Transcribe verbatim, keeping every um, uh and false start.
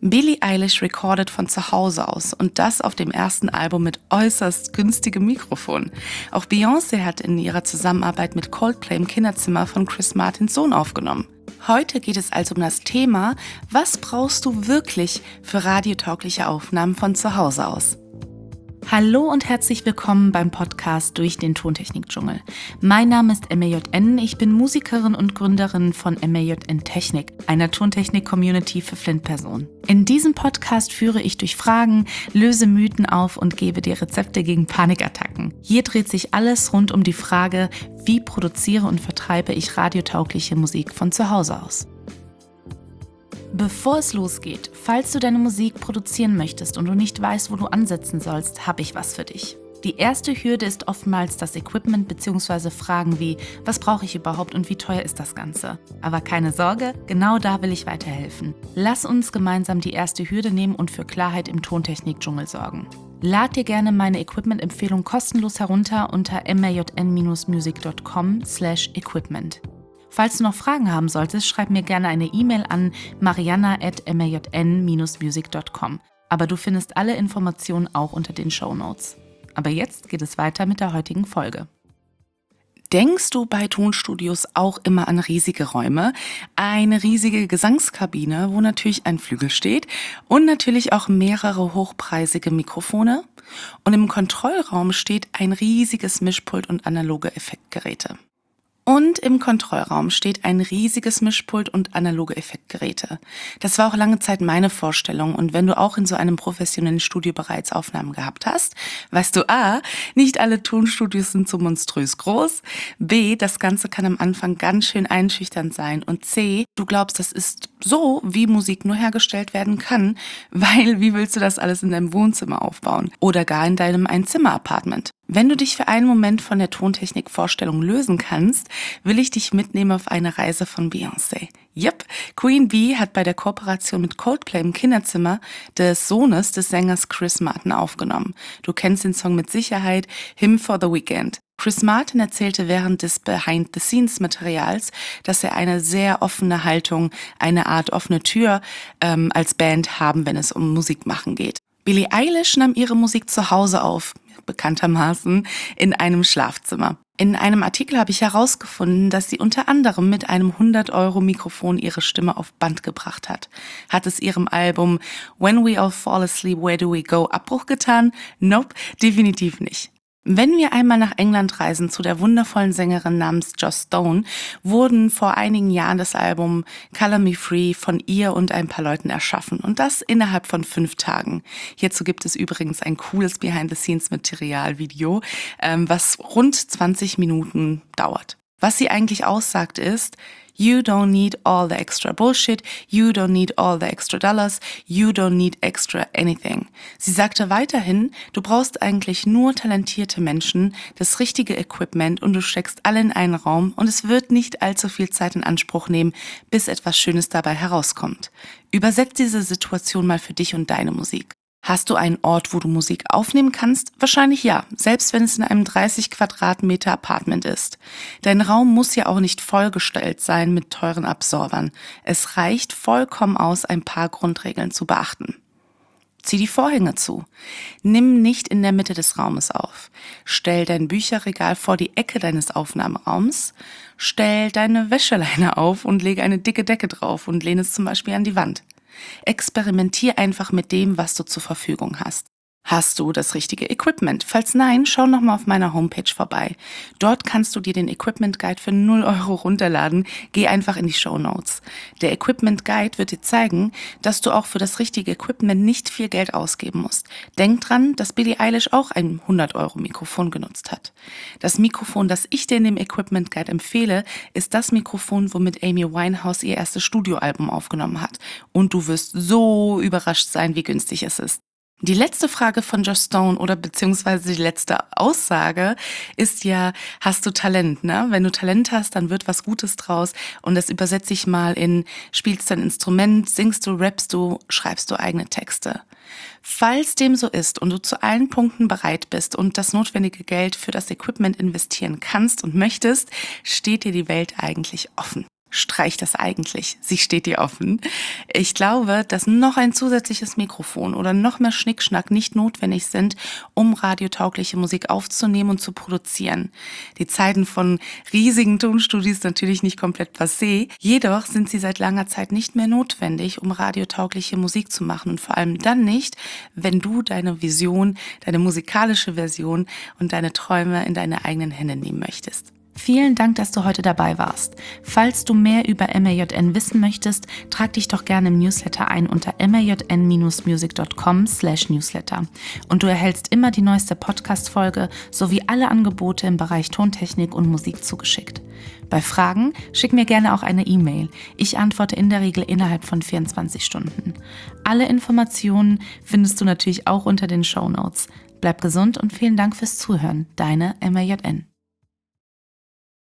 Billie Eilish recordet von zu Hause aus und das auf dem ersten Album mit äußerst günstigem Mikrofon. Auch Beyoncé hat in ihrer Zusammenarbeit mit Coldplay im Kinderzimmer von Chris Martins Sohn aufgenommen. Heute geht es also um das Thema, was brauchst du wirklich für radiotaugliche Aufnahmen von zu Hause aus? Hallo und herzlich willkommen beim Podcast Durch den Tontechnik-Dschungel. Mein Name ist M A J N, ich bin Musikerin und Gründerin von M A J N Technik, einer Tontechnik-Community für Flint-Personen. In diesem Podcast führe ich durch Fragen, löse Mythen auf und gebe dir Rezepte gegen Panikattacken. Hier dreht sich alles rund um die Frage, wie produziere und vertreibe ich radiotaugliche Musik von zu Hause aus. Bevor es losgeht, falls du deine Musik produzieren möchtest und du nicht weißt, wo du ansetzen sollst, habe ich was für dich. Die erste Hürde ist oftmals das Equipment bzw. Fragen wie, was brauche ich überhaupt und wie teuer ist das Ganze? Aber keine Sorge, genau da will ich weiterhelfen. Lass uns gemeinsam die erste Hürde nehmen und für Klarheit im Tontechnik-Dschungel sorgen. Lad dir gerne meine Equipment-Empfehlung kostenlos herunter unter majn-music dot com slash equipment. Falls du noch Fragen haben solltest, schreib mir gerne eine E-Mail an marianna at majn music dot com. Aber du findest alle Informationen auch unter den Shownotes. Aber jetzt geht es weiter mit der heutigen Folge. Denkst du bei Tonstudios auch immer an riesige Räume, eine riesige Gesangskabine, wo natürlich ein Flügel steht und natürlich auch mehrere hochpreisige Mikrofone? Und im Kontrollraum steht ein riesiges Mischpult und analoge Effektgeräte. Und im Kontrollraum steht ein riesiges Mischpult und analoge Effektgeräte. Das war auch lange Zeit meine Vorstellung und wenn du auch in so einem professionellen Studio bereits Aufnahmen gehabt hast, weißt du A, nicht alle Tonstudios sind so monströs groß, B, das Ganze kann am Anfang ganz schön einschüchternd sein und C, du glaubst, das ist so, wie Musik nur hergestellt werden kann, weil wie willst du das alles in deinem Wohnzimmer aufbauen oder gar in deinem Einzimmer-Apartment? Wenn du dich für einen Moment von der Tontechnik-Vorstellung lösen kannst, will ich dich mitnehmen auf eine Reise von Beyoncé. Yep, Queen Bee hat bei der Kooperation mit Coldplay im Kinderzimmer des Sohnes des Sängers Chris Martin aufgenommen. Du kennst den Song mit Sicherheit, Hymn for the Weekend. Chris Martin erzählte während des Behind-the-Scenes-Materials, dass er eine sehr offene Haltung, eine Art offene Tür ähm, als Band haben, wenn es um Musik machen geht. Billie Eilish nahm ihre Musik zu Hause auf, bekanntermaßen in einem Schlafzimmer. In einem Artikel habe ich herausgefunden, dass sie unter anderem mit einem hundert Euro Mikrofon ihre Stimme auf Band gebracht hat. Hat es ihrem Album When We All Fall Asleep, Where Do We Go Abbruch getan? Nope, definitiv nicht. Wenn wir einmal nach England reisen zu der wundervollen Sängerin namens Joss Stone, wurden vor einigen Jahren das Album Color Me Free von ihr und ein paar Leuten erschaffen und das innerhalb von fünf Tagen. Hierzu gibt es übrigens ein cooles Behind-the-Scenes-Material-Video, ähm, was rund zwanzig Minuten dauert. Was sie eigentlich aussagt ist, you don't need all the extra bullshit, you don't need all the extra dollars, you don't need extra anything. Sie sagte weiterhin, du brauchst eigentlich nur talentierte Menschen, das richtige Equipment und du steckst alle in einen Raum und es wird nicht allzu viel Zeit in Anspruch nehmen, bis etwas Schönes dabei herauskommt. Übersetz diese Situation mal für dich und deine Musik. Hast du einen Ort, wo du Musik aufnehmen kannst? Wahrscheinlich ja, selbst wenn es in einem dreißig Quadratmeter Apartment ist. Dein Raum muss ja auch nicht vollgestellt sein mit teuren Absorbern. Es reicht vollkommen aus, ein paar Grundregeln zu beachten. Zieh die Vorhänge zu. Nimm nicht in der Mitte des Raumes auf. Stell dein Bücherregal vor die Ecke deines Aufnahmeraums. Stell deine Wäscheleine auf und lege eine dicke Decke drauf und lehne es zum Beispiel an die Wand. Experimentier einfach mit dem, was du zur Verfügung hast. Hast du das richtige Equipment? Falls nein, schau nochmal auf meiner Homepage vorbei. Dort kannst du dir den Equipment Guide für null Euro runterladen. Geh einfach in die Shownotes. Der Equipment Guide wird dir zeigen, dass du auch für das richtige Equipment nicht viel Geld ausgeben musst. Denk dran, dass Billie Eilish auch ein hundert Euro Mikrofon genutzt hat. Das Mikrofon, das ich dir in dem Equipment Guide empfehle, ist das Mikrofon, womit Amy Winehouse ihr erstes Studioalbum aufgenommen hat. Und du wirst so überrascht sein, wie günstig es ist. Die letzte Frage von Joss Stone oder beziehungsweise die letzte Aussage ist ja, hast du Talent, ne? Wenn du Talent hast, dann wird was Gutes draus und das übersetze ich mal in, spielst du ein Instrument, singst du, rappst du, schreibst du eigene Texte. Falls dem so ist und du zu allen Punkten bereit bist und das notwendige Geld für das Equipment investieren kannst und möchtest, steht dir die Welt eigentlich offen. streich das eigentlich. Sie steht dir offen. Ich glaube, dass noch ein zusätzliches Mikrofon oder noch mehr Schnickschnack nicht notwendig sind, um radiotaugliche Musik aufzunehmen und zu produzieren. Die Zeiten von riesigen Tonstudios natürlich nicht komplett passé, jedoch sind sie seit langer Zeit nicht mehr notwendig, um radiotaugliche Musik zu machen und vor allem dann nicht, wenn du deine Vision, deine musikalische Version und deine Träume in deine eigenen Hände nehmen möchtest. Vielen Dank, dass du heute dabei warst. Falls du mehr über M A J N wissen möchtest, trag dich doch gerne im Newsletter ein unter majn music dot com slash newsletter. Und du erhältst immer die neueste Podcast-Folge sowie alle Angebote im Bereich Tontechnik und Musik zugeschickt. Bei Fragen schick mir gerne auch eine E-Mail. Ich antworte in der Regel innerhalb von vierundzwanzig Stunden. Alle Informationen findest du natürlich auch unter den Shownotes. Bleib gesund und vielen Dank fürs Zuhören. Deine M A J N.